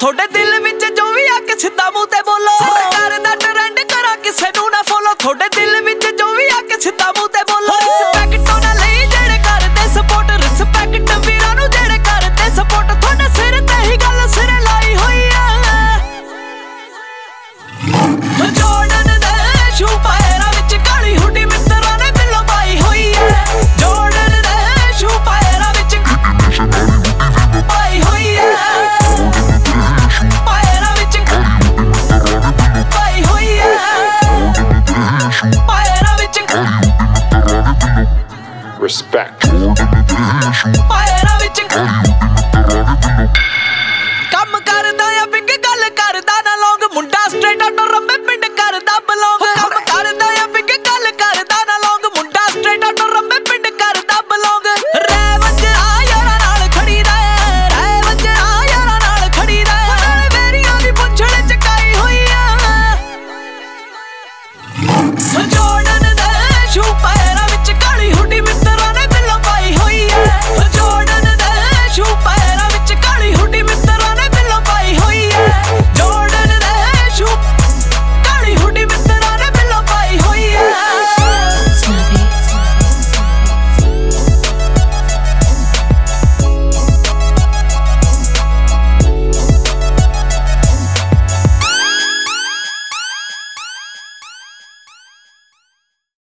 ਤੁਹਾਡੇ ਦਿਲ ਵਿੱਚ ਜੋ ਵੀ ਆ ਕੇ ਸਿੱਧਾ ਮੂੰਹ ਤੇ ਬੋਲੋ। ਸਰਕਾਰ ਦਾ ਟ੍ਰੈਂਡ ਕਰਾਂ ਕਿਸੇ ਨੂੰ ਨਾ ਫੋਲੋ। ਤੁਹਾਡੇ ਦਿਲ ਵਿੱਚ ਜੋ ਵੀ ਆ ਕੇ ਸਿੱਧਾ ਮੂੰਹ ਤੇ ਬੋਲੋ। ਰਿਸਪੈਕਟ ਉਹਨਾਂ ਲਈ ਜਿਹੜੇ ਕਰਦੇ ਸਪੋਰਟ, ਰਿਸਪੈਕਟ ਵੀਰਾਂ ਨੂੰ ਜਿਹੜੇ ਕਰਦੇ ਸਪੋਰਟ। ਤੁਹਾਡੇ ਸਿਰ ਤੇ ਹੀ ਗੱਲ ਸਿਰੇ ਲਾਈ ਹੋਈ ਆ। ਜੋਰਡਨ ਦੇ ਸ਼ੂ ਪੈਰਾਂ ਵਿੱਚ ਕਾਲੀ ਹੁੱਡੀ ਮਿੱਤਰਾਂ ਨੇ ਬਿੱਲੋ ਪਾਈ ਹੋਈ ਆ। ਜੋਰਡਨ ਦੇ ਸ਼ੂ ਪੈਰਾਂ ਵਿੱਚ ਪਾਈ ਹੋਈ ਆ। ਪੈਰਾਂ ਵਿੱਚ ਪਾਈ ਹੋਈ ਆ। ਪੈਰਾਂ ਵਿੱਚ Respect. ਪੈਰਾਂ ਵਿੱਚ